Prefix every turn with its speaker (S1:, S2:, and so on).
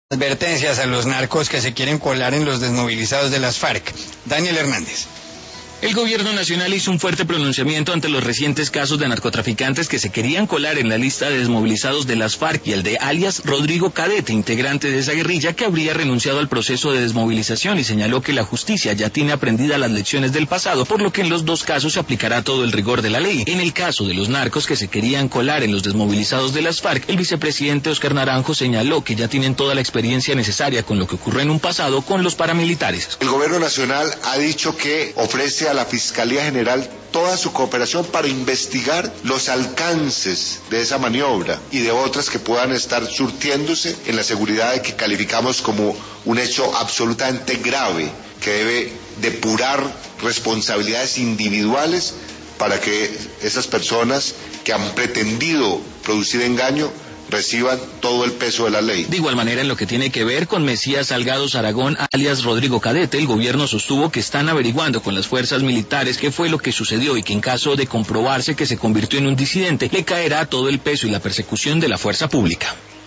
S1: Advertencias a los narcos que se quieren colar en los desmovilizados de las FARC. Daniel Hernández.
S2: El gobierno nacional hizo un fuerte pronunciamiento ante los recientes casos de narcotraficantes que se querían colar en la lista de desmovilizados de las FARC y el de alias Rodrigo Cadete, integrante de esa guerrilla que habría renunciado al proceso de desmovilización, y señaló que la justicia ya tiene aprendidas las lecciones del pasado, por lo que en los dos casos se aplicará todo el rigor de la ley. En el caso de los narcos que se querían colar en los desmovilizados de las FARC, el vicepresidente Óscar Naranjo señaló que ya tienen toda la experiencia necesaria con lo que ocurrió en un pasado con los paramilitares.
S3: El gobierno nacional ha dicho que ofrece a la Fiscalía General toda su cooperación para investigar los alcances de esa maniobra y de otras que puedan estar surtiéndose en la seguridad de que calificamos como un hecho absolutamente grave que debe depurar responsabilidades individuales para que esas personas que han pretendido producir engaño reciban todo el peso de la ley.
S2: De igual manera, en lo que tiene que ver con Mesías Salgados Aragón, alias Rodrigo Cadete, el gobierno sostuvo que están averiguando con las fuerzas militares qué fue lo que sucedió y que en caso de comprobarse que se convirtió en un disidente, le caerá todo el peso y la persecución de la fuerza pública.